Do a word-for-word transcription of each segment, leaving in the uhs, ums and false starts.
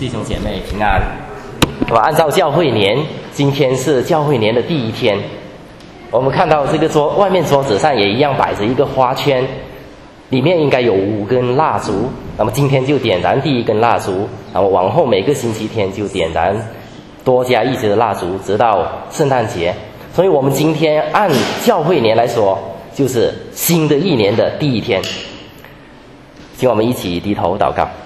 弟兄姐妹平安。那么按照教会年，今天是教会年的第一天。我们看到这个桌外面桌子上也一样摆着一个花圈，里面应该有五根蜡烛。那么今天就点燃第一根蜡烛，那么往后每个星期天就点燃多加一支的蜡烛，直到圣诞节。所以我们今天按教会年来说，就是新的一年的第一天。请我们一起低头祷告。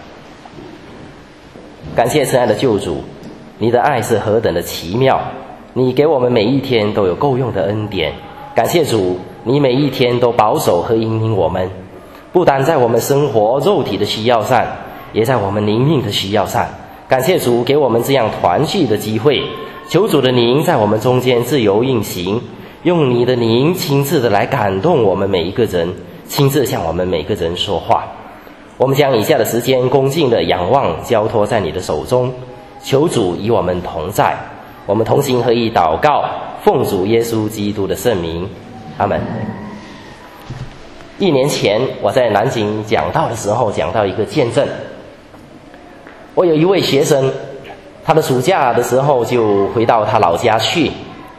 感谢慈爱的救主，你的爱是何等的奇妙，你给我们每一天都有够用的恩典。感谢主，你每一天都保守和引领我们，不单在我们生活肉体的需要上，也在我们灵命的需要上。感谢主给我们这样团聚的机会，求主的灵在我们中间自由运行，用你的灵亲自的来感动我们每一个人，亲自向我们每个人说话。我们将以下的时间恭敬的仰望交托在你的手中，求主与我们同在。我们同心合意祷告，奉主耶稣基督的圣名，阿们。一年前我在南京讲道的时候，讲到一个见证。我有一位学生，他的暑假的时候就回到他老家去。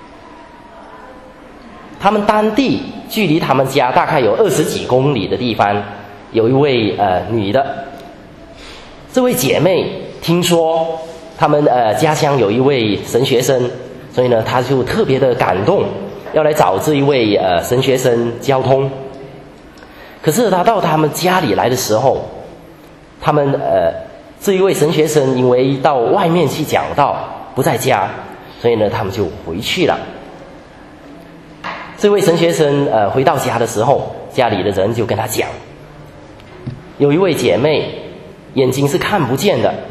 他们当地距离他们家大概有二十几公里的地方，有一位呃女的，这位姐妹听说他们呃家乡有一位神学生，所以呢，她就特别的感动，要来找这一位呃神学生交通。可是她到他们家里来的时候，他们呃这一位神学生因为到外面去讲道不在家，所以呢，他们就回去了。这位神学生呃回到家的时候，家里的人就跟他讲，有一位姐妹眼睛是看不见的，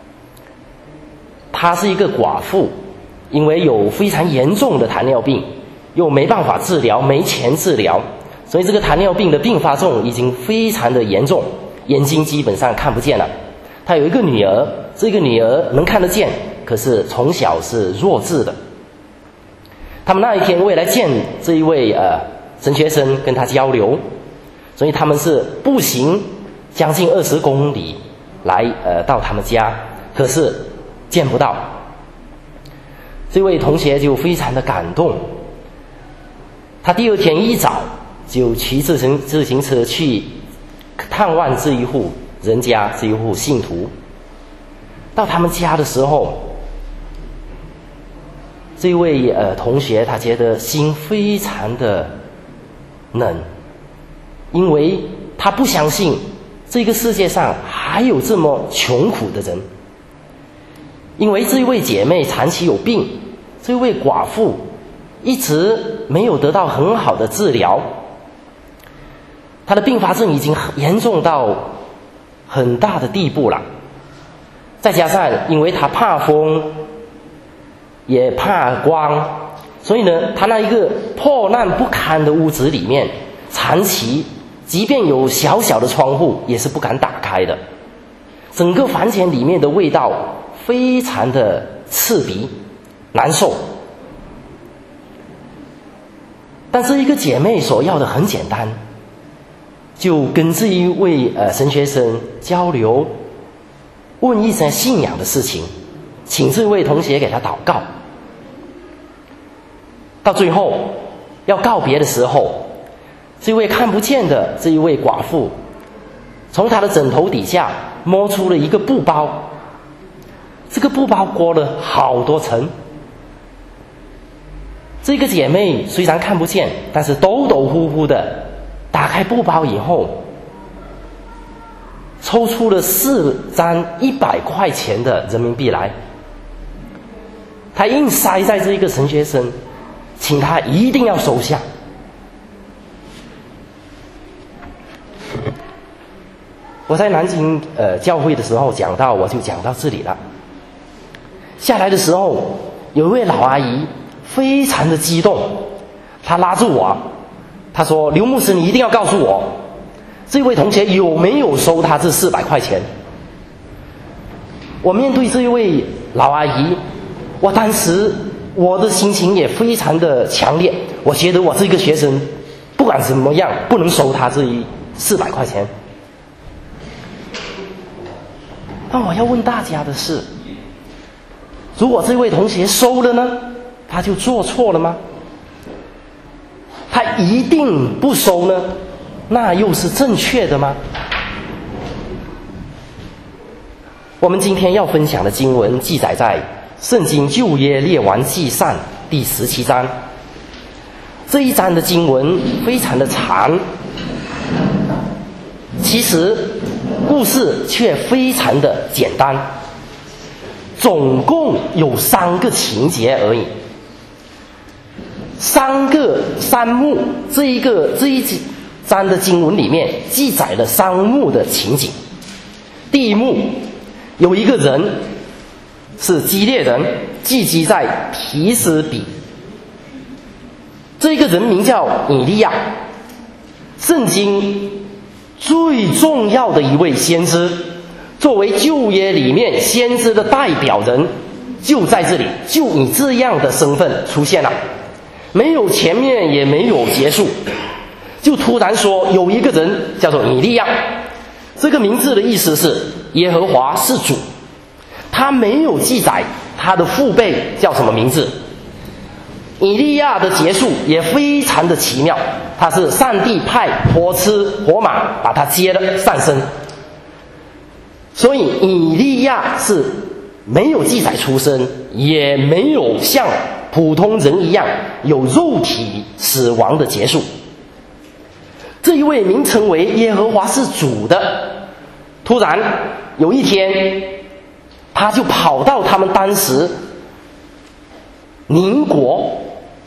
她是一个寡妇，因为有非常严重的糖尿病，又没办法治疗，没钱治疗，所以这个糖尿病的并发症已经非常的严重，眼睛基本上看不见了。她有一个女儿，这个女儿能看得见，可是从小是弱智的。他们那一天为了见这一位呃神学生跟他交流，所以他们是步行将近二十公里来呃到他们家，可是见不到。这位同学就非常的感动，他第二天一早就骑自行自行车去探望这一户人家，这一户信徒。到他们家的时候，这位呃同学他觉得心非常的冷，因为他不相信这个世界上还有这么穷苦的人。因为这位姐妹长期有病，这位寡妇一直没有得到很好的治疗，她的并发症已经严重到很大的地步了。再加上因为她怕风也怕光，所以呢，她那一个破烂不堪的屋子里面，长期即便有小小的窗户也是不敢打开的，整个房间里面的味道非常的刺鼻难受。但是一个姐妹所要的很简单，就跟这一位呃神学生交流，问一些信仰的事情，请这位同学给他祷告。到最后要告别的时候，这位看不见的这一位寡妇从她的枕头底下摸出了一个布包，这个布包裹了好多层。这个姐妹虽然看不见，但是抖抖呼呼的打开布包以后，抽出了四张一百块钱的人民币来，她硬塞在这一个神学生，请他一定要收下。我在南京呃教会的时候讲到，我就讲到这里了。下来的时候，有一位老阿姨非常的激动，她拉住我，她说：“刘牧师，你一定要告诉我，这位同学有没有收他这四百块钱？”我面对这一位老阿姨，我当时我的心情也非常的强烈，我觉得我这个学生不管怎么样不能收他这一四百块钱。 那我要问大家的是，如果这位同学收了呢，他就做错了吗？他一定不收呢，那又是正确的吗？我们今天要分享的经文记载在圣经旧约列王纪上第十七章。这一章的经文非常的长，其实故事却非常的简单，总共有三个情节而已。三个三幕，这一个这一章的经文里面记载了三幕的情景。第一幕，有一个人是基列人，聚集在提斯比。这个人名叫以利亚，圣经最重要的一位先知，作为旧约里面先知的代表人，就在这里，就以这样的身份出现了，没有前面也没有结束，就突然说有一个人叫做以利亚，这个名字的意思是耶和华是主，他没有记载他的父辈叫什么名字。以利亚的结束也非常的奇妙，他是上帝派火车火马把他接了上身，所以以利亚是没有记载出生，也没有像普通人一样有肉体死亡的结束。这一位名称为耶和华是主的，突然有一天他就跑到他们当时邻国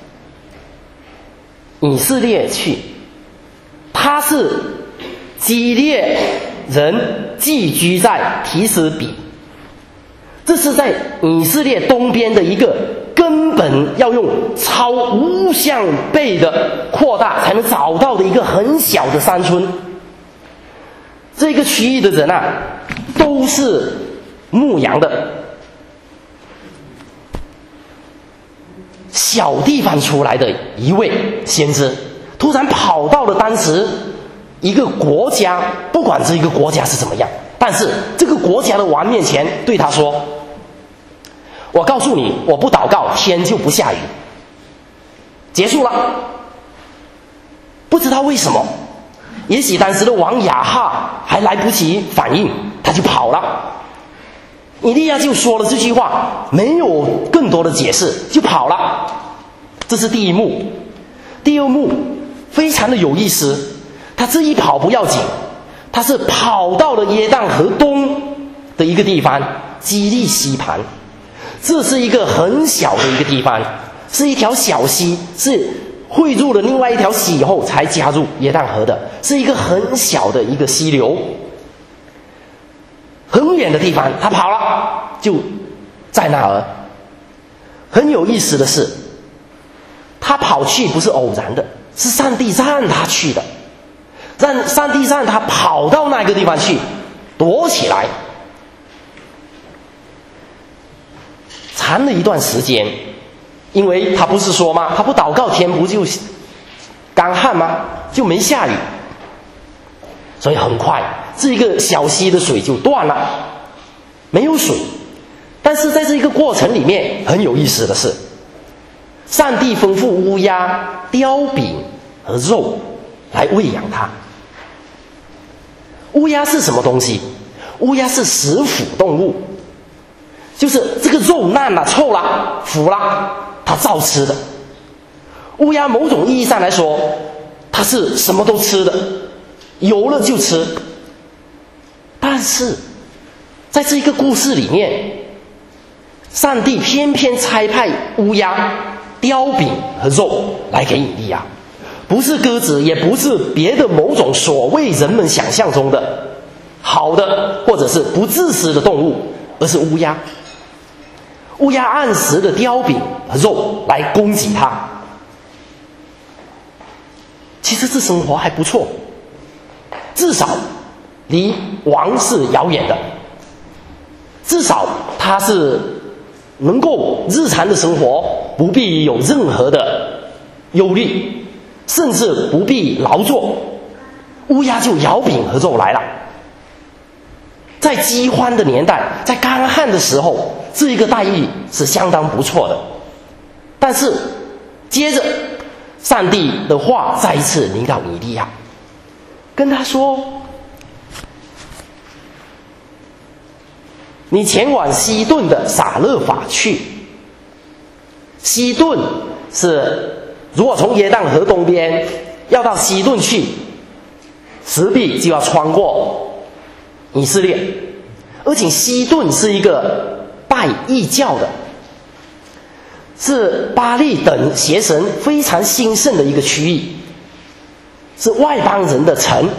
以色列去。他是基列人，寄居在提斯比，这是在以色列东边的一个根本要用超无限倍的扩大才能找到的一个很小的山村。这个区域的人啊，都是牧羊的，小地方出来的一位先知，突然跑到了当时一个国家，不管这一个国家是怎么样，但是这个国家的王面前对他说，我告诉你，我不祷告天就不下雨。结束了。不知道为什么，也许当时的王亚哈还来不及反应，他就跑了。以利亚就说了这句话，没有更多的解释，就跑了。这是第一幕。第二幕非常的有意思，他这一跑不要紧，他是跑到了约旦河东的一个地方基利西盘。这是一个很小的一个地方，是一条小溪，是汇入了另外一条溪以后才加入约旦河的，是一个很小的一个溪流。很远的地方他跑了，就在那儿。很有意思的是，他跑去不是偶然的，是上帝让他去的，让上帝让他跑到那个地方去躲起来。谈了一段时间，因为他不是说吗，他不祷告天不就干旱吗，就没下雨，所以很快这一个小溪的水就断了，没有水。但是在这一个过程里面很有意思的是，上帝吩咐乌鸦、雕饼和肉来喂养它。乌鸦是什么东西？乌鸦是食腐动物，就是这个肉烂了、臭了、腐了，它照吃的。乌鸦某种意义上来说，它是什么都吃的，有了就吃。但是在这个故事里面，上帝偏偏差派乌鸦、雕饼和肉来给以利亚，不是鸽子，也不是别的某种所谓人们想象中的好的或者是不自私的动物，而是乌鸦。乌鸦按时的雕饼和肉来供给他。其实这生活还不错，至少离王是遥远的，至少他是能够日常的生活不必有任何的忧虑，甚至不必劳作，乌鸦就摇饼和肉来了。 在饥荒的年代，在干旱的时候，这一个待遇是相当不错的。但是接着上帝的话再一次临到以利亚，跟他说，你前往西顿的撒勒法去。西顿是如果从约旦河东边要到西顿去，势必就要穿过以色列，而且西顿是一个拜异教的，是巴力等邪神非常兴盛的一个区域，是外邦人的城。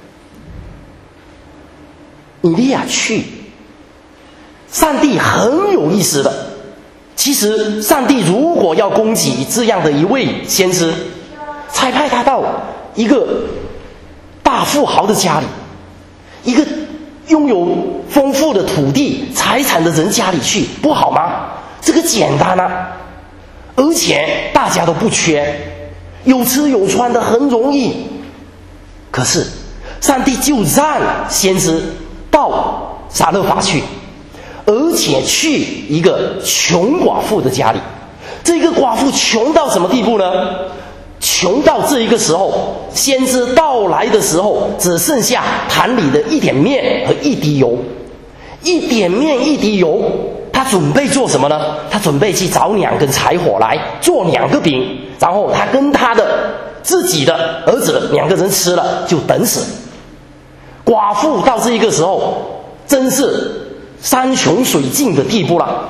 以利亚去，上帝很有意思的，其实上帝如果要攻击这样的一位先知，才派他到一个大富豪的家里，一个拥有丰富的土地财产的人家里去，不好吗？这个简单啊，而且大家都不缺，有吃有穿的，很容易。可是上帝就让先知到撒勒法去，而且去一个穷寡妇的家里。这个寡妇穷到什么地步呢？穷到这一个时候，先知到来的时候，只剩下坛里的一点面和一滴油。一点面一滴油，他准备做什么呢？他准备去找两根柴火来做两个饼，然后他跟他的自己的儿子两个人吃了就等死。寡妇到这一个时候真是山穷水尽的地步了。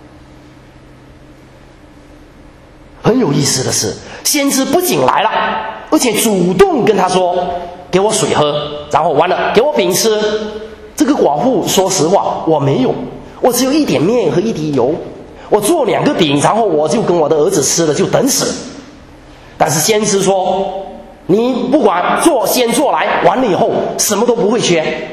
很有意思的是，先知不仅来了，而且主动跟他说，给我水喝，然后完了给我饼吃。这个寡妇说实话，我没有，我只有一点面和一滴油，我做两个饼，然后我就跟我的儿子吃了就等死。但是先知说，你不管做先做来，完了以后什么都不会缺。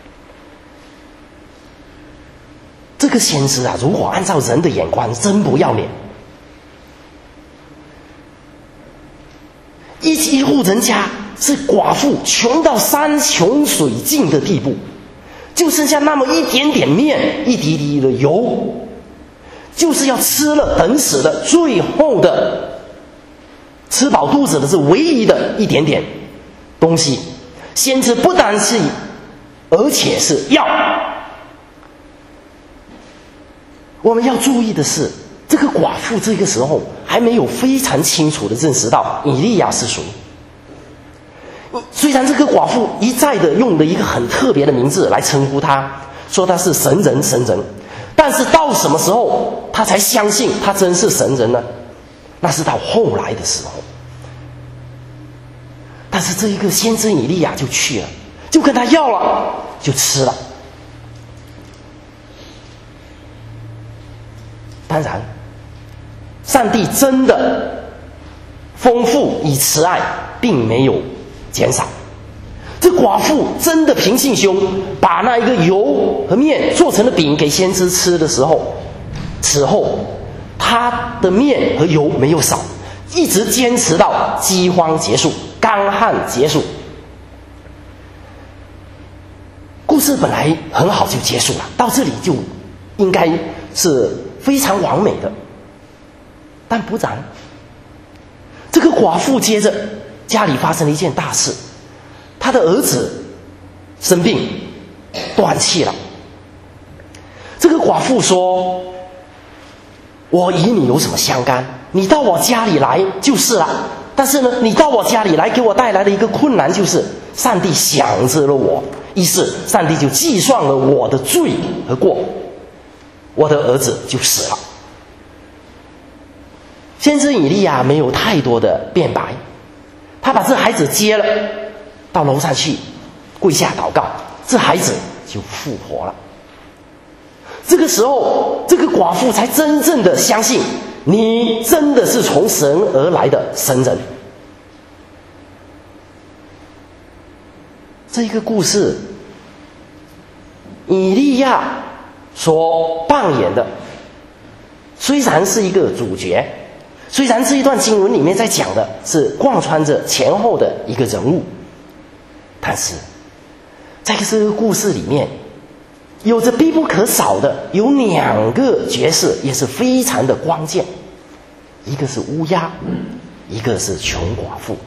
这个先知啊，如果按照人的眼光，真不要脸。一一户人家是寡妇，穷到山穷水尽的地步，就剩下那么一点点面，一滴滴的油，就是要吃了等死的，最后的吃饱肚子的是唯一的一点点东西。先知不单是，而且是要。我们要注意的是，这个寡妇这个时候还没有非常清楚的认识到以利亚是谁。虽然这个寡妇一再的用了一个很特别的名字来称呼他，说他是神人神人，但是到什么时候他才相信他真是神人呢？那是到后来的时候。但是这一个先知以利亚就去了，就跟他要了，就吃了。当然上帝真的丰富以慈爱，并没有减少。这寡妇真的凭信心把那一个油和面做成了饼给先知吃的时候，此后他的面和油没有少，一直坚持到饥荒结束，干旱结束。故事本来很好就结束了，到这里就应该是非常完美的，但不然。这个寡妇接着家里发生了一件大事，她的儿子生病断气了。这个寡妇说，我与你有什么相干？你到我家里来就是了，但是呢，你到我家里来给我带来的一个困难，就是上帝想着了我，于是上帝就计算了我的罪和过，我的儿子就死了。先知以利亚没有太多的辩白，他把这孩子接了到楼上去，跪下祷告，这孩子就复活了。这个时候，这个寡妇才真正的相信，你真的是从神而来的神人。这一个故事，以利亚所扮演的虽然是一个主角，虽然这一段经文里面在讲的是贯穿着前后的一个人物，但是在这个故事里面， 有着必不可少的有两个角色，也是非常的关键，一个是乌鸦，一个是穷寡妇。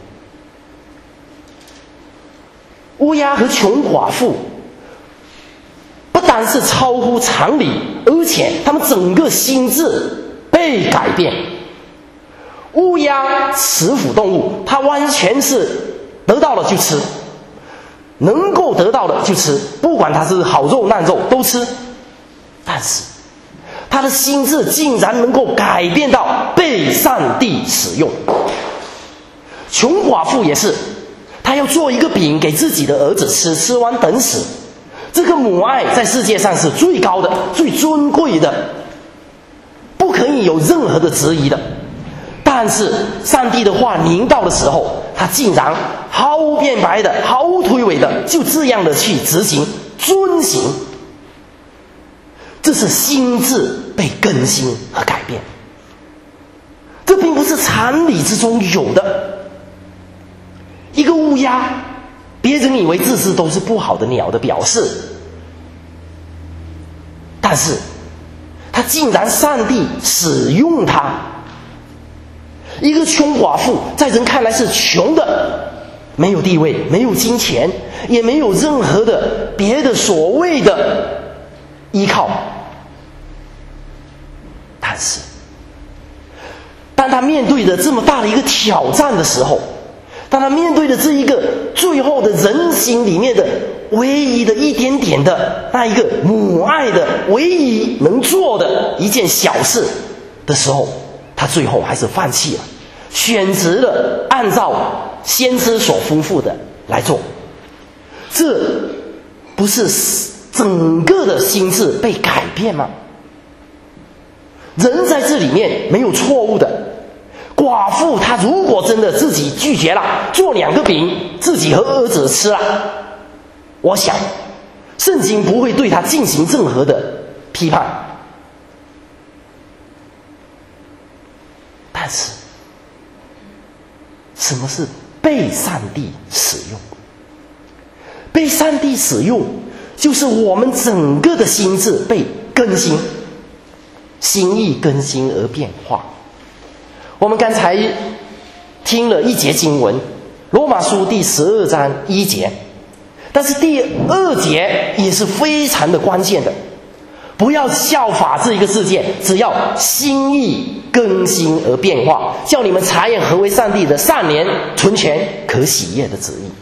乌鸦和穷寡妇不单是超乎常理，而且他们整个心智被改变。乌鸦食腐动物，它完全是得到了就吃，能够得到的就吃，不管它是好肉烂肉都吃。但是它的心智竟然能够改变到被上帝使用。穷寡妇也是，他要做一个饼给自己的儿子吃，吃完等死。这个母爱在世界上是最高的、最尊贵的，不可以有任何的质疑的。但是上帝的话临到的时候，他竟然毫无辩白的、毫无推诿的，就这样的去执行、遵行。这是心智被更新和改变，这并不是常理之中有的。一个乌鸦，别人以为这是都是不好的鸟的表示，但是他竟然上帝使用它。一个穷寡妇在人看来是穷的，没有地位，没有金钱，也没有任何的别的所谓的依靠。但是当他面对着这么大的一个挑战的时候，当他面对着这一个最后的人心里面的唯一的一点点的那一个母爱的唯一能做的一件小事的时候，他最后还是放弃了，选择了按照先知所吩咐的来做。这不是整个的心智被改变吗？人在这里面没有错误的。寡妇她如果真的自己拒绝了，做两个饼自己和儿子吃了，我想圣经不会对她进行任何的批判。但是什么是被上帝使用？被上帝使用就是我们整个的心智被更新，心意更新而变化。我们刚才听了一节经文，罗马书第十二章一节，但是第二节也是非常的关键的。不要效法这一个世界，只要心意更新而变化，叫你们察验何为上帝的善良、纯全、可喜悦的旨意。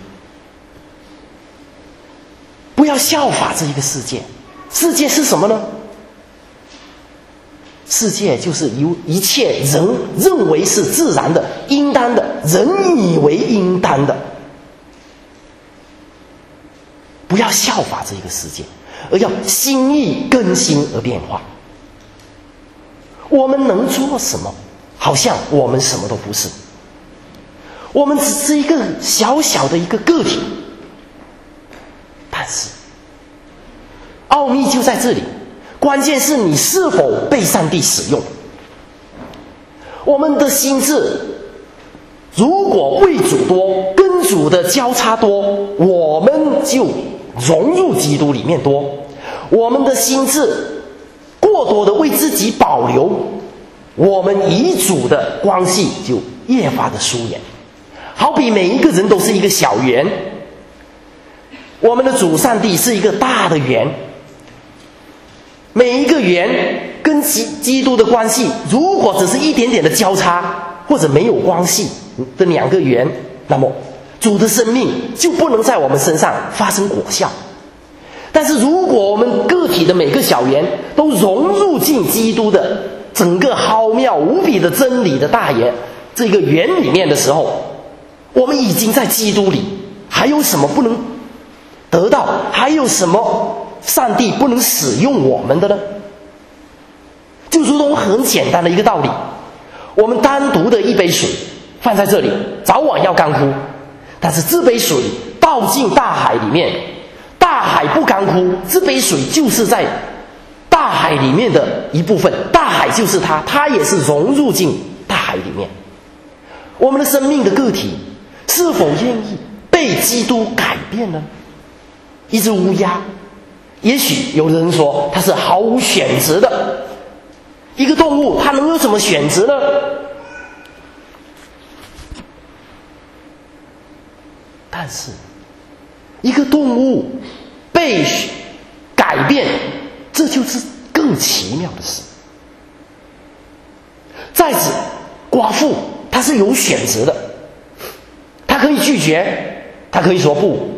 不要效法这一个世界。世界是什么呢？世界就是由一切人认为是自然的、应当的，人以为应当的。不要效法这一个世界，而要心意更新而变化。我们能做什么？好像我们什么都不是，我们只是一个小小的一个个体。但是奥秘就在这里，关键是你是否被上帝使用。我们的心智如果为主多，跟主的交叉多，我们就融入基督里面多。我们的心智过多的为自己保留，我们与主的关系就越发的疏远。好比每一个人都是一个小圆，我们的主上帝是一个大的圆，每一个圆跟基基督的关系，如果只是一点点的交叉，或者没有关系的两个圆，那么主的生命就不能在我们身上发生果效。但是如果我们个体的每个小圆都融入进基督的整个浩渺无比的真理的大圆这个圆里面的时候，我们已经在基督里，还有什么不能得到？还有什么上帝不能使用我们的呢？就如同很简单的一个道理，我们单独的一杯水放在这里，早晚要干枯，但是这杯水倒进大海里面，大海不干枯，这杯水就是在大海里面的一部分，大海就是它，它也是融入进大海里面。我们的生命的个体是否愿意被基督改变呢？一只乌鸦也许有人说它是毫无选择的，一个动物它能有什么选择呢？但是一个动物被改变，这就是更奇妙的事。再者，寡妇她是有选择的，她可以拒绝，她可以说不。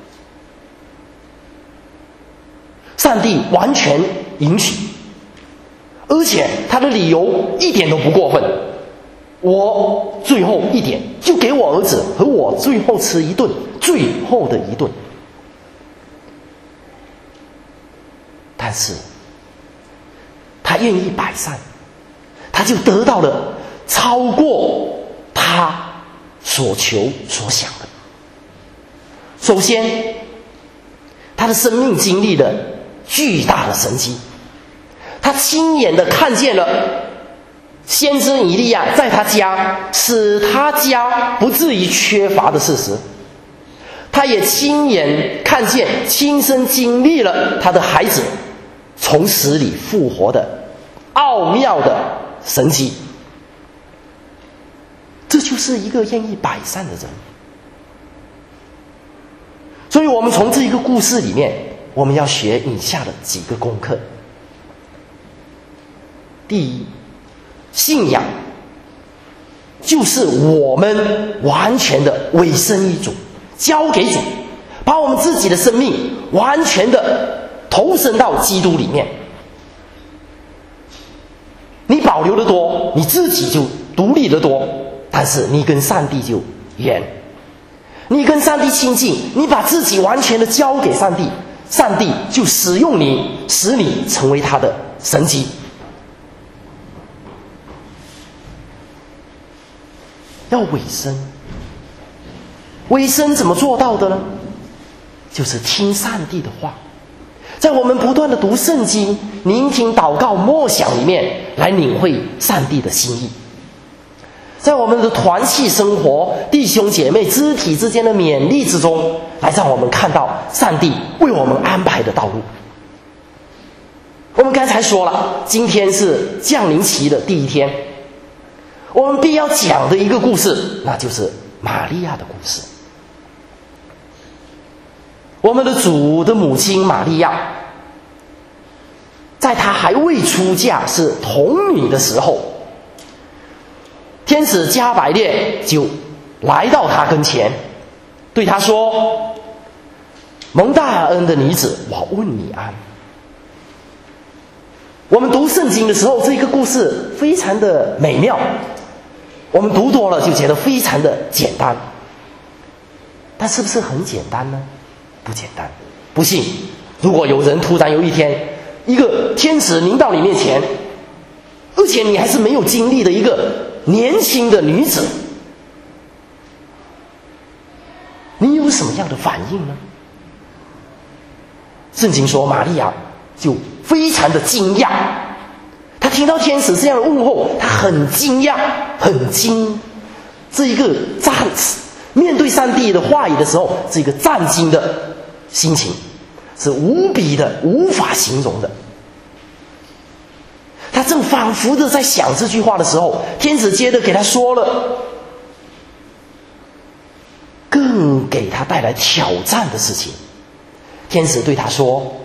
上帝完全允许，而且他的理由一点都不过分。我最后一点就给我儿子和我最后吃一顿，最后的一顿。但是他愿意摆上，他就得到了超过他所求所想的。首先，他的生命经历了巨大的神迹，他亲眼的看见了先知以利亚在他家使他家不至于缺乏的事实，他也亲眼看见亲身经历了他的孩子从死里复活的奥妙的神迹。这就是一个愿意摆上的人。所以我们从这一个故事里面，我们要学以下的几个功课。第一，信仰就是我们完全的委身于主，交给主，把我们自己的生命完全的投身到基督里面。你保留的多，你自己就独立的多，但是你跟上帝就远。你跟上帝亲近，你把自己完全的交给上帝，上帝就使用你，使你成为他的神迹。要委身，委身怎么做到的呢？就是听上帝的话，在我们不断的读圣经、聆听祷告、默想里面来领会上帝的心意。在我们的团契生活、弟兄姐妹肢体之间的勉励之中，来让我们看到上帝为我们安排的道路。我们刚才说了，今天是降临期的第一天，我们必要讲的一个故事，那就是玛利亚的故事。我们的主的母亲玛利亚，在她还未出嫁是童女的时候，天使加百列就来到她跟前，对她说：蒙大恩的女子，我问你安。我们读圣经的时候，这个故事非常的美妙，我们读多了就觉得非常的简单。但是不是很简单呢？不简单。不信，如果有人突然有一天，一个天使临到你面前，而且你还是没有经历的一个年轻的女子，你有什么样的反应呢？圣经说玛利亚就非常的惊讶，她听到天使这样的问候，她很惊讶，很惊，这一个战面对上帝的话语的时候，这个战惊的心情是无比的无法形容的。他正仿佛的在想这句话的时候，天使接着给他说了更给他带来挑战的事情。天使对他说：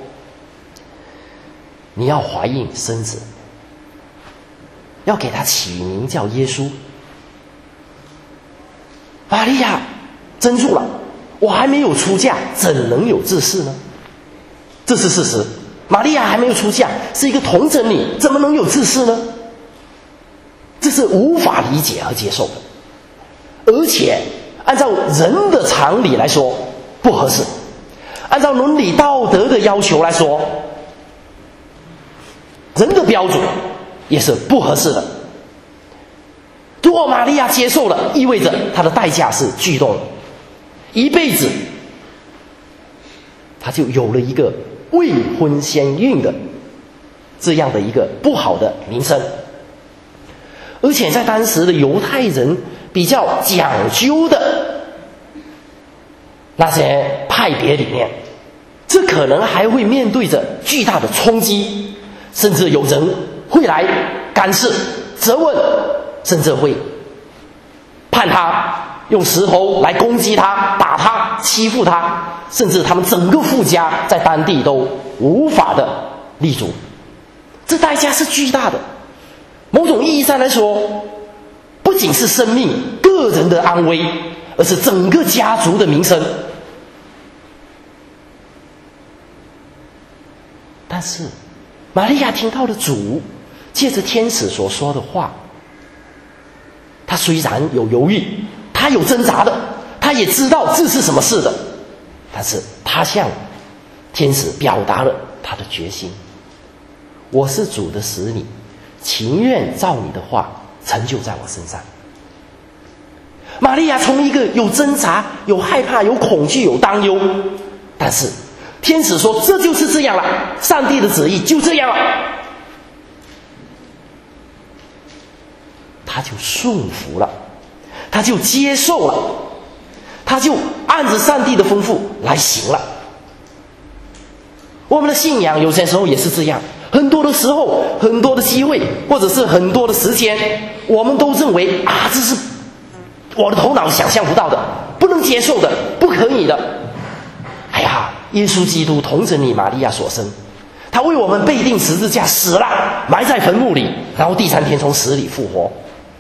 你要怀孕生子，要给他起名叫耶稣。玛利亚怔住了，我还没有出嫁，怎能有这事呢？这是事实，玛利亚还没有出嫁，是一个童贞女，怎么能有这事呢？这是无法理解和接受的，而且按照人的常理来说不合适，按照伦理道德的要求来说，人的标准也是不合适的。如果玛利亚接受了，意味着她的代价是巨重的，一辈子她就有了一个未婚先孕的这样的一个不好的名声。而且在当时的犹太人比较讲究的那些派别里面， 这可能还会面对着巨大的冲击，甚至有人会来干涉、责问，甚至会判他，用石头来攻击他、打他、欺负他，甚至他们整个父家在当地都无法的立足。这代价是巨大的。某种意义上来说，不仅是生命、个人的安危，而是整个家族的名声。但是玛利亚听到了主借着天使所说的话，她虽然有犹豫，她有挣扎的，她也知道这是什么事的，但是她向天使表达了她的决心：我是主的使女，情愿照你的话成就在我身上。玛利亚从一个有挣扎、有害怕、有恐惧、有担忧，但是天使说这就是这样了，上帝的旨意就这样了，他就顺服了，他就接受了，他就按着上帝的吩咐来行了。我们的信仰有些时候也是这样，很多的时候，很多的机会，或者是很多的时间，我们都认为啊，这是我的头脑想象不到的，不能接受的，不可以的。哎呀，耶稣基督童贞女玛利亚所生，他为我们背定十字架死了，埋在坟墓里，然后第三天从死里复活。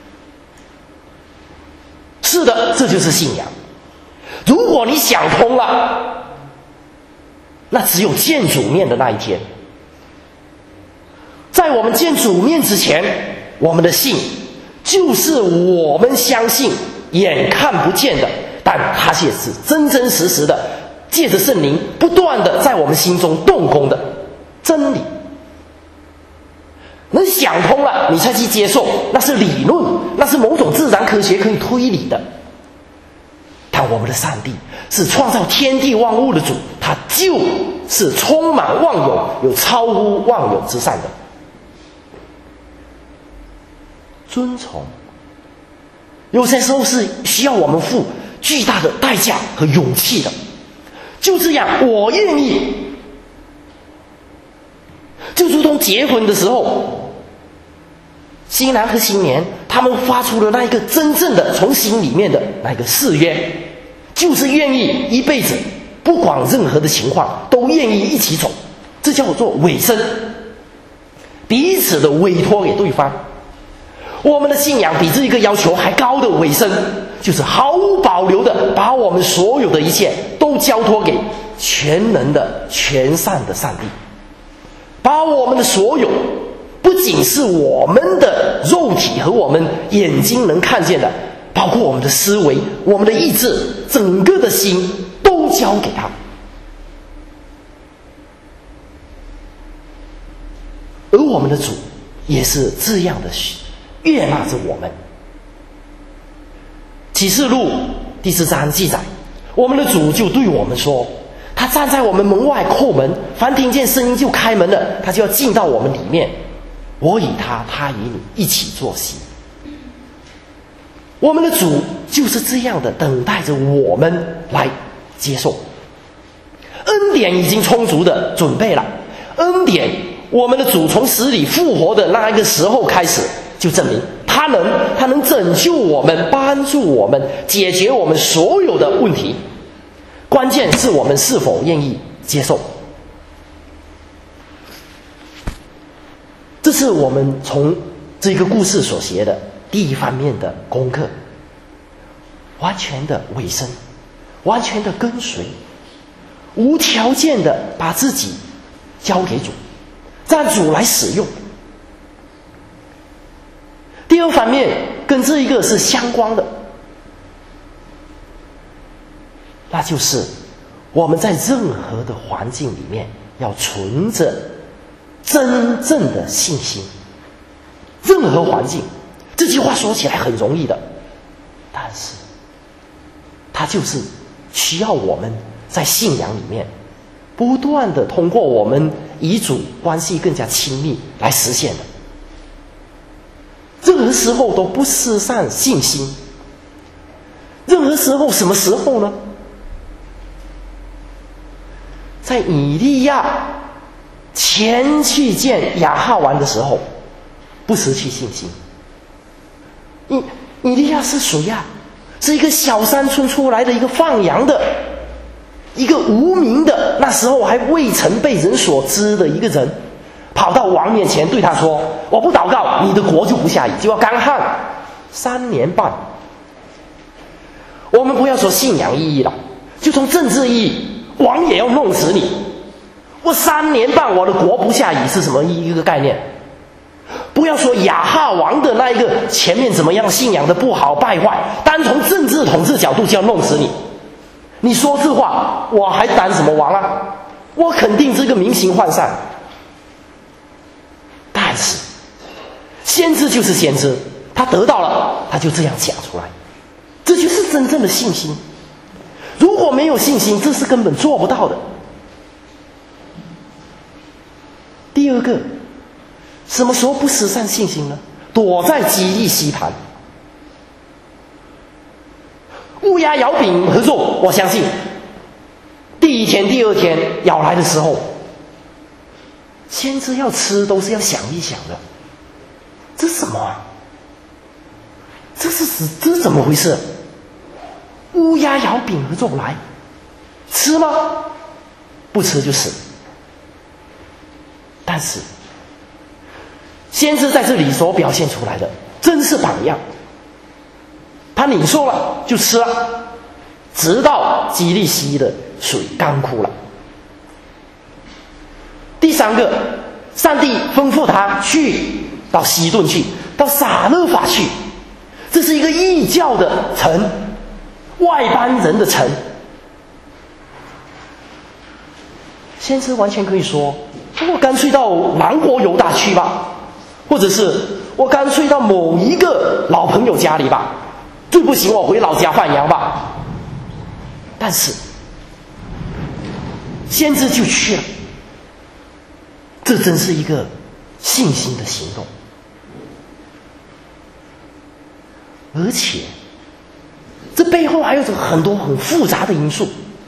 是的，这就是信仰。如果你想通了，那只有见主面的那一天。在我们见主面之前，我们的信就是我们相信眼看不见的，但它却是真真实实的，借着圣灵不断的在我们心中动工的真理。能想通了，你才去接受，那是理论，那是某种自然科学可以推理的。但我们的上帝是创造天地万物的主，他就是充满万有，有超乎万有之上的。遵从有些时候是需要我们付巨大的代价和勇气的。就这样，我愿意。就如同结婚的时候，新郎和新娘他们发出了那一个真正的从心里面的那个誓约，就是愿意一辈子不管任何的情况都愿意一起走，这叫做委身，彼此的委托给对方。我们的信仰比这一个要求还高的委身，就是毫无保留的把我们所有的一切都交托给全能的全善的上帝，把我们的所有，不仅是我们的肉体和我们眼睛能看见的，包括我们的思维、我们的意志，整个的心都交给他。而我们的主也是这样的悦纳着我们。启示录第四章记载，我们的主就对我们说，他站在我们门外叩门，凡听见声音就开门了，他就要进到我们里面，我与他，他与你一起坐席。我们的主就是这样的等待着我们来接受。恩典已经充足的准备了，恩典我们的主从死里复活的那一个时候开始，就证明他能他能拯救我们，帮助我们，解决我们所有的问题。关键是我们是否愿意接受。这是我们从这个故事所学的第一方面的功课，完全的委身，完全的跟随，无条件的把自己交给主，让主来使用。第二方面跟这一个是相关的，那就是我们在任何的环境里面要存着真正的信心。任何环境，这句话说起来很容易的，但是它就是需要我们在信仰里面不断的通过我们与主关系更加亲密来实现的。任何时候都不失散信心。任何时候，什么时候呢？ 在以利亚前去见亚哈王的时候，不失去信心。以以利亚是谁呀？是一个小山村出来的一个放羊的，一个无名的，那时候还未曾被人所知的一个人，跑到王面前对他说：“我不祷告，你的国就不下雨，就要干旱三年半。”我们不要说信仰意义了，就从政治意义，王也要弄死你。我三年半我的国不下雨是什么一个概念？不要说亚哈王的那一个前面怎么样信仰的不好败坏，单从政治统治角度就要弄死你。你说这话，我还当什么王啊？我肯定是个明星涣散。但是先知就是先知，他得到了，他就这样讲出来，这就是真正的信心。如果没有信心，这是根本做不到的。第二个，什么时候不失散信心呢？躲在基利溪旁，乌鸦咬饼和肉，我相信第一天第二天咬来的时候，先知要吃都是要想一想的，这是什么啊？这是这是怎么回事？乌鸦咬饼和肉来吃吗？不吃就死。但是先知在这里所表现出来的真是榜样，他领受了就吃了，直到基利溪的水干枯了。第三个，上帝吩咐他去到西顿去，到撒勒法去，这是一个异教的城，外邦人的城。先知完全可以说，我干脆到南国犹大去吧，或者是我干脆到某一个老朋友家里吧，最不行我回老家放羊吧。但是先知就去了，这真是一个信心的行动。而且这背后还有着很多很复杂的因素。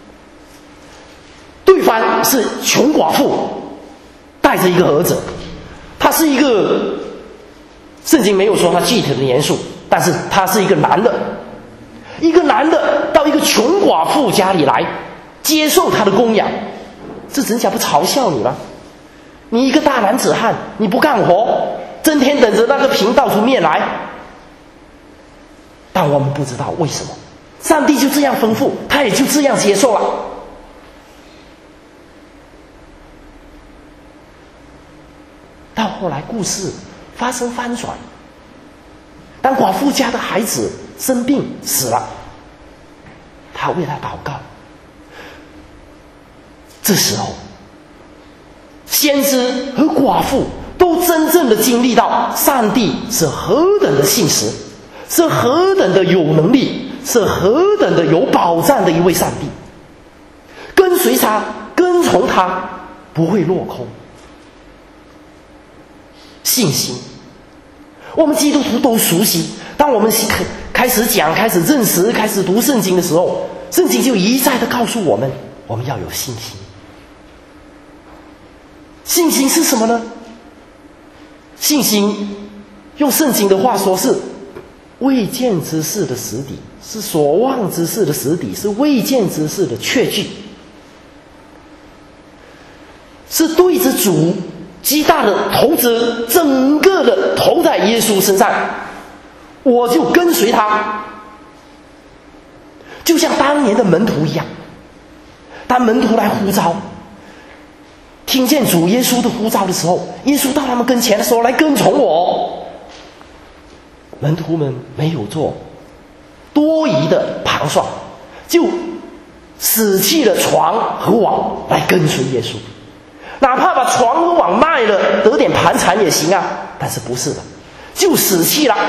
对方是穷寡妇带着一个儿子，他是一个，圣经没有说他具体的年数，但是他是一个男的，一个男的到一个穷寡妇家里来接受他的供养，这人家不嘲笑你吗？你一个大男子汉，你不干活，整天等着那个瓶倒出面来。但我们不知道为什么上帝就这样吩咐，他也就这样接受了。到后来故事发生翻转，当寡妇家的孩子生病死了，他为他祷告。这时候先知和寡妇都真正的经历到上帝是何等的信实，是何等的有能力，是何等的有保障的一位上帝。跟随他，跟从他，不会落空。信心，我们基督徒都熟悉。当我们开始讲、开始认识、开始读圣经的时候，圣经就一再的告诉我们，我们要有信心。信心是什么呢？信心用圣经的话说是未见之事的实底，是所望之事的实底，是未见之事的确据，是对着主极大的投资，整个的投在耶稣身上，我就跟随他，就像当年的门徒一样。当门徒来呼召，听见主耶稣的呼召的时候，耶稣到他们跟前的时候，来跟从我。门徒们没有做多疑的盘算，就舍弃了船和网来跟随耶稣。哪怕把船和网卖了，得点盘缠也行啊，但是不是的，就死弃了。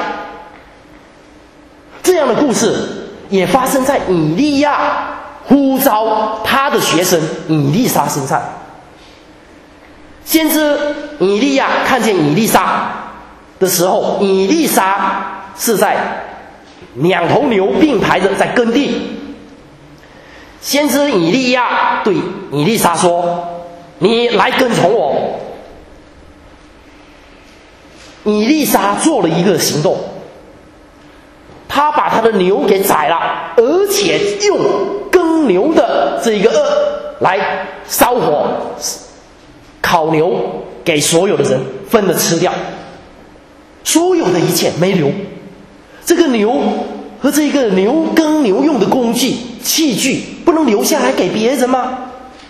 这样的故事也发生在以利亚呼召他的学生以利沙身上。先知以利亚看见以利沙的时候，以利沙是在两头牛并排着在耕地。 先知以利亚对以利沙说：“你来跟从我。”以利沙做了一个行动，他把他的牛给宰了，而且用耕牛的这个轭来烧火烤牛，给所有的人分了吃掉，所有的一切没留。这个牛和这个牛耕牛用的工具器具不能留下来给别人吗？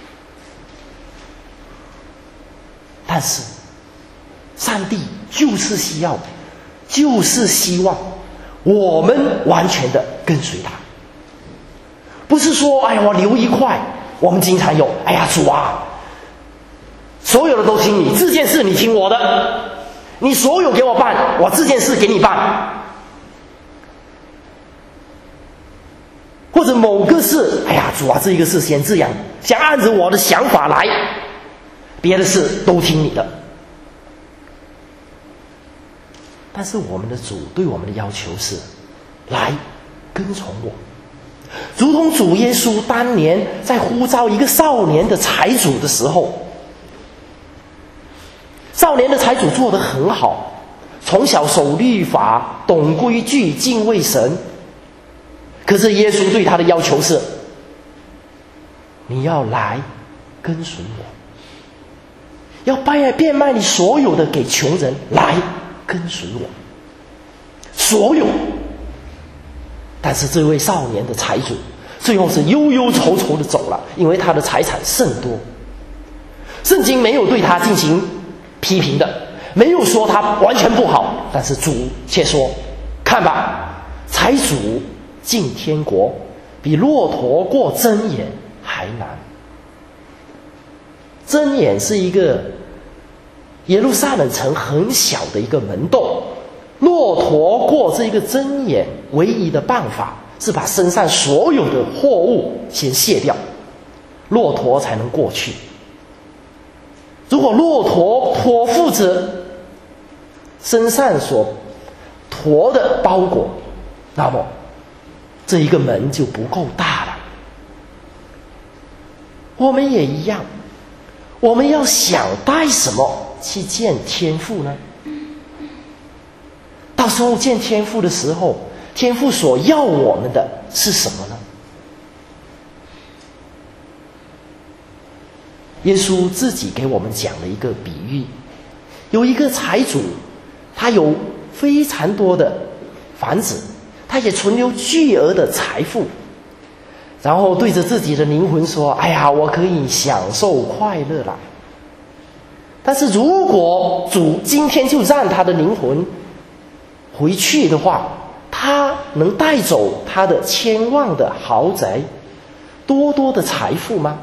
但是上帝就是需要就是希望我们完全的跟随他，不是说哎呀我留一块，我们经常有哎呀主啊，所有的都听你，这件事你听我的，你所有给我办，我这件事给你办。或者某个事，哎呀主啊，这一个事先这样，想按着我的想法来，别的事都听你的。但是我们的主对我们的要求是来跟从我，如同主耶稣当年在呼召一个少年的财主的时候，少年的财主做得很好，从小守律法，懂规矩，敬畏神。可是耶稣对他的要求是，你要来跟随我，要变卖你所有的给穷人，来跟随我，所有。但是这位少年的财主最后是忧忧愁愁的走了，因为他的财产甚多。圣经没有对他进行批评的，没有说他完全不好，但是主却说，看吧，财主进天国比骆驼过针眼还难。针眼是一个耶路撒冷城很小的一个门洞，骆驼过这个针眼唯一的办法是把身上所有的货物先卸掉，骆驼才能过去。如果骆驼托付着身上所驮的包裹，那么这一个门就不够大了。我们也一样，我们要想带什么去见天父呢？到时候见天父的时候，天父所要我们的是什么呢？耶稣自己给我们讲了一个比喻，有一个财主，他有非常多的房子，他也存留巨额的财富，然后对着自己的灵魂说，哎呀，我可以享受快乐了。但是如果主今天就让他的灵魂回去的话，他能带走他的千万的豪宅，多多的财富吗？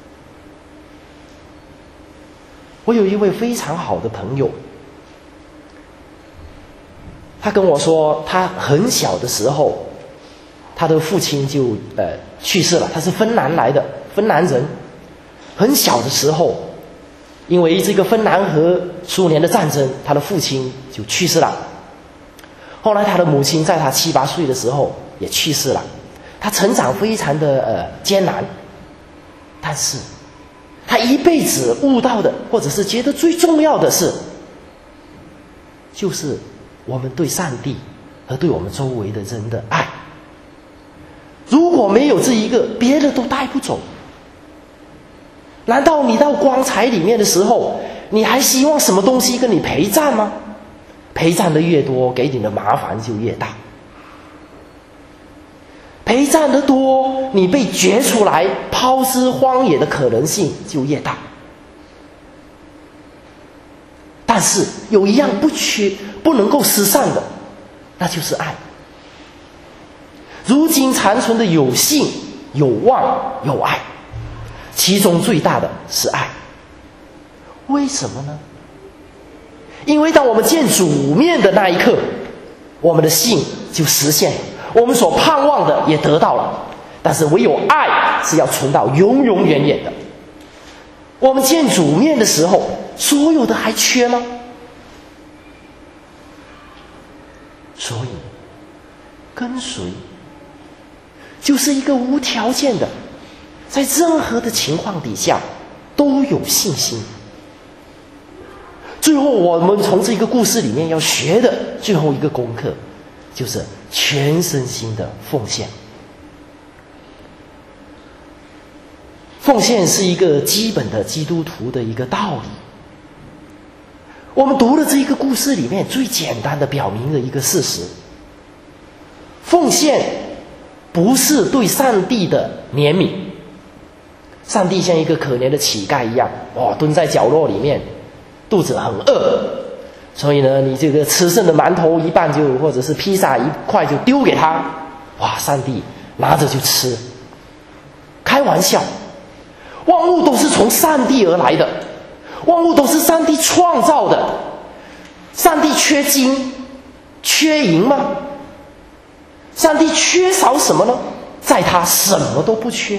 我有一位非常好的朋友，他跟我说，他很小的时候，他的父亲就呃去世了，他是芬兰来的芬兰人，很小的时候，因为这个芬兰和苏联的战争，他的父亲就去世了。后来他的母亲在他七八岁的时候也去世了，他成长非常的呃艰难，但是他一辈子悟到的，或者是觉得最重要的是，就是我们对上帝和对我们周围的人的爱。如果没有这一个，别的都带不走。难道你到棺材里面的时候，你还希望什么东西跟你陪葬吗？陪葬的越多，给你的麻烦就越大。陪葬的多，你被掘出来抛尸荒野的可能性就越大。但是有一样不缺不能够失散的，那就是爱。如今残存的有信、有望、有爱，其中最大的是爱。为什么呢？因为当我们见主面的那一刻，我们的信就实现了，我们所盼望的也得到了。但是唯有爱是要存到永永远远的。我们见主面的时候，所有的还缺吗？所以跟随就是一个无条件的在任何的情况底下都有信心。最后我们从这个故事里面要学的最后一个功课，就是全身心的奉献。奉献是一个基本的基督徒的一个道理。我们读了这一个故事里面最简单的表明了一个事实：奉献不是对上帝的怜悯。上帝像一个可怜的乞丐一样，哇，蹲在角落里面，肚子很饿，所以呢，你这个吃剩的馒头一半就，或者是披萨一块就丢给他，哇，上帝拿着就吃。开玩笑，万物都是从上帝而来的，万物都是上帝创造的。上帝缺金缺银吗？上帝缺少什么呢？在他什么都不缺。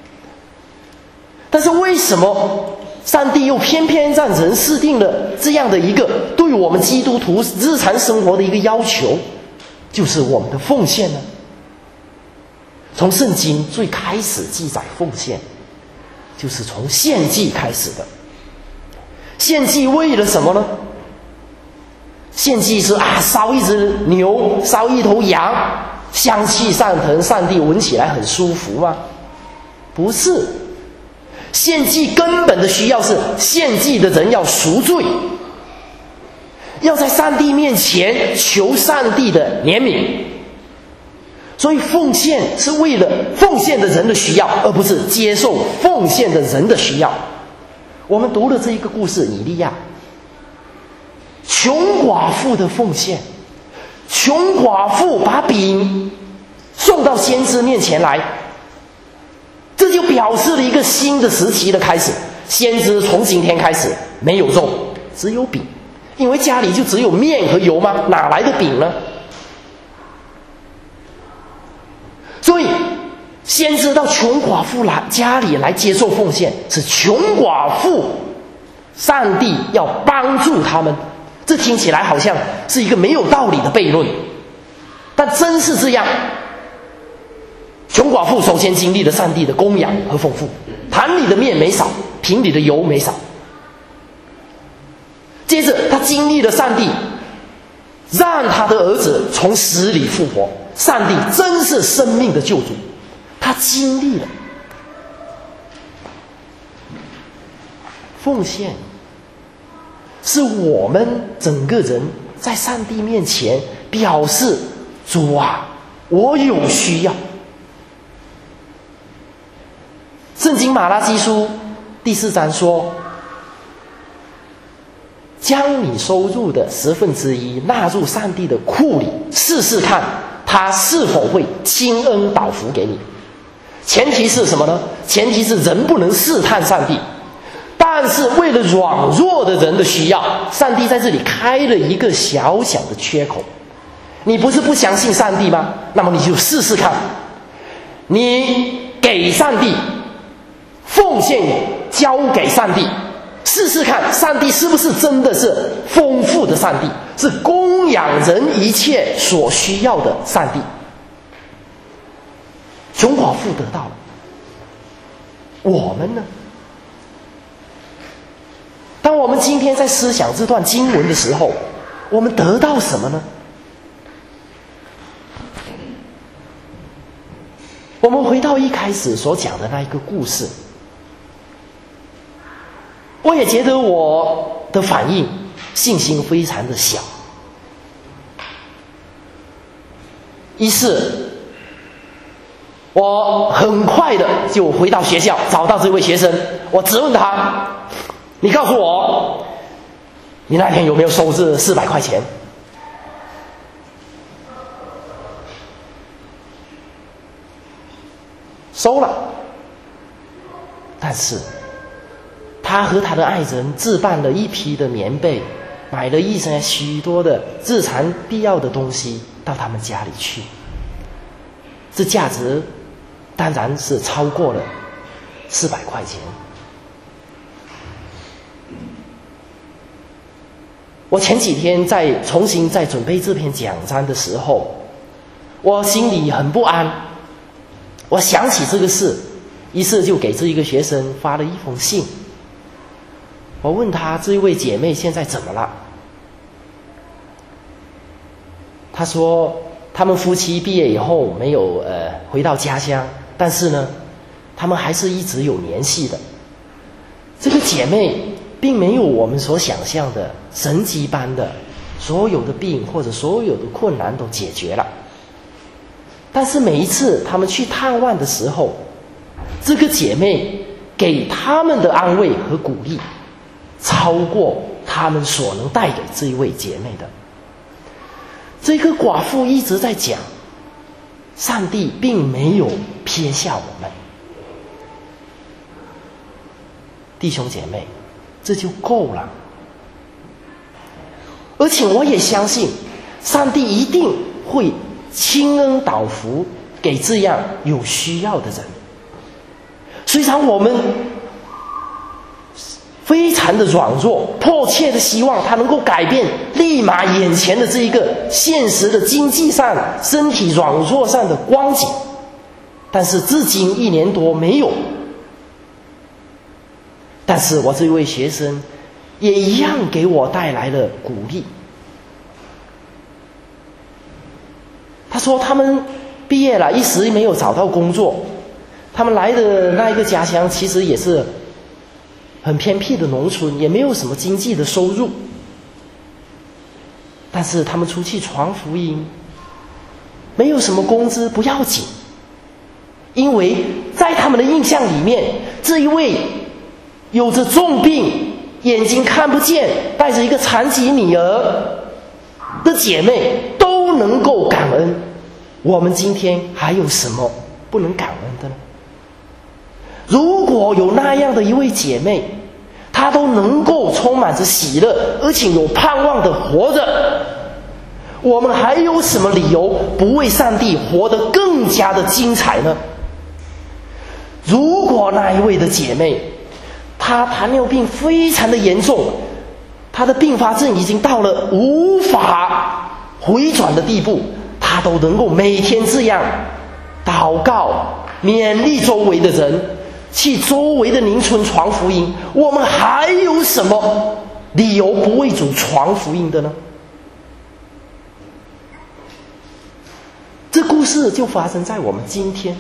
但是为什么上帝又偏偏让人设定了这样的一个对我们基督徒日常生活的一个要求，就是我们的奉献呢？从圣经最开始记载奉献，就是从献祭开始的。献祭为了什么呢？献祭是啊，烧一只牛，烧一头羊，香气上腾，上帝闻起来很舒服吗？不是。献祭根本的需要是献祭的人要赎罪，要在上帝面前求上帝的怜悯。所以奉献是为了奉献的人的需要，而不是接受奉献的人的需要。我们读了这一个故事，以利亚穷寡妇的奉献，穷寡妇把饼送到先知面前来，这就表示了一个新的时期的开始。先知从今天开始没有肉，只有饼，因为家里就只有面和油吗？哪来的饼呢？所以先知到穷寡妇来家里来接受奉献，是穷寡妇上帝要帮助他们。这听起来好像是一个没有道理的悖论，但真是这样。穷寡妇首先经历了上帝的供养和丰富，坛里的面没少，瓶里的油没少。接着他经历了上帝让他的儿子从死里复活，上帝真是生命的救主，他经历了奉献，是我们整个人在上帝面前表示，主啊，我有需要。圣经马拉基书第四章说，将你收入的十分之一纳入上帝的库里，试试看他是否会倾恩倒福给你。前提是什么呢？前提是人不能试探上帝，但是为了软弱的人的需要，上帝在这里开了一个小小的缺口。你不是不相信上帝吗？那么你就试试看，你给上帝奉献，交给上帝，试试看上帝是不是真的是丰富的上帝，是供养人一切所需要的上帝。穷寡妇得到了，我们呢？当我们今天在思想这段经文的时候，我们得到什么呢？我们回到一开始所讲的那一个故事，我也觉得我的反应信心非常的小。于是我很快的就回到学校，找到这位学生，我质问他，你告诉我，你那天有没有收这四百块钱？收了，但是他和他的爱人置办了一批的棉被，买了一些许多的日常必要的东西到他们家里去，这价值当然是超过了四百块钱。我前几天在重新在准备这篇讲章的时候，我心里很不安。我想起这个事， 于是就给这一个学生发了一封信。我问他这一位姐妹现在怎么了？他说他们夫妻毕业以后没有呃回到家乡，但是呢他们还是一直有联系的。这个姐妹并没有我们所想象的神迹般的所有的病或者所有的困难都解决了，但是每一次他们去探望的时候，这个姐妹给他们的安慰和鼓励超过他们所能带给这一位姐妹的。这个寡妇一直在讲，上帝并没有撇下我们。弟兄姐妹，这就够了。而且我也相信，上帝一定会倾恩祷福给这样有需要的人。虽然我们非常的软弱，迫切的希望他能够改变立马眼前的这一个现实的经济上、身体软弱上的光景，但是至今一年多没有。但是我这位学生也一样给我带来了鼓励。他说他们毕业了，一时没有找到工作，他们来的那一个家乡其实也是很偏僻的农村，也没有什么经济的收入，但是他们出去传福音，没有什么工资不要紧，因为在他们的印象里面，这一位有着重病、眼睛看不见、带着一个残疾女儿的姐妹都能够感恩，我们今天还有什么不能感恩的呢？如果有那样的一位姐妹，她都能够充满着喜乐，而且有盼望的活着，我们还有什么理由不为上帝活得更加的精彩呢？如果那一位的姐妹她糖尿病非常的严重，她的并发症已经到了无法回转的地步，她都能够每天这样祷告勉励周围的人，去周围的邻村传福音，我们还有什么理由不为主传福音的呢？这故事就发生在我们今天。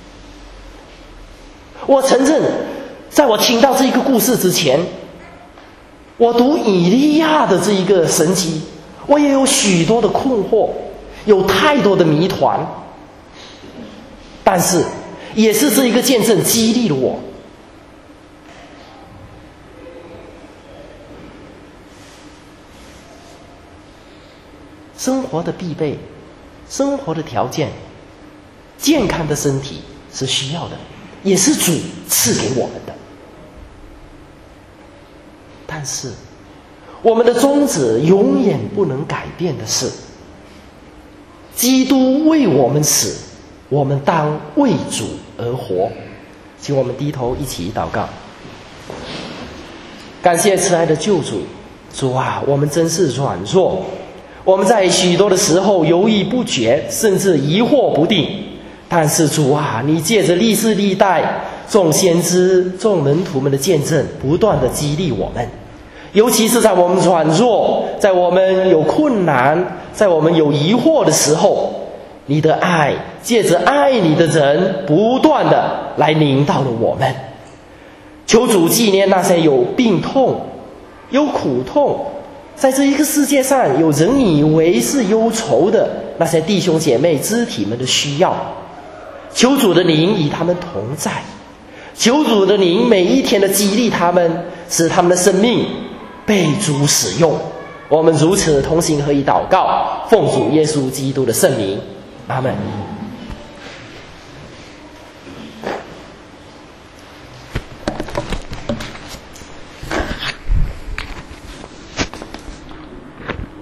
我承认，在我听到这一个故事之前，我读以利亚的这一个神迹，我也有许多的困惑，有太多的谜团，但是也是这一个见证激励了我。生活的必备，生活的条件，健康的身体是需要的，也是主赐给我们的。但是我们的宗旨永远不能改变的是，基督为我们死，我们当为主而活。请我们低头一起祷告。感谢慈爱的救主，主啊，我们真是软弱，我们在许多的时候犹豫不决，甚至疑惑不定，但是主啊，你借着历世历代众先知、众门徒们的见证，不断的激励我们，尤其是在我们软弱，在我们有困难，在我们有疑惑的时候，你的爱借着爱你的人不断的来领导了我们。求主纪念那些有病痛、有苦痛，在这一个世界上有人以为是忧愁的那些弟兄姐妹肢体们的需要，求主的灵与他们同在，求主的灵每一天的激励他们，使他们的生命被主使用。我们如此同心合一祷告，奉主耶稣基督的圣名，阿们。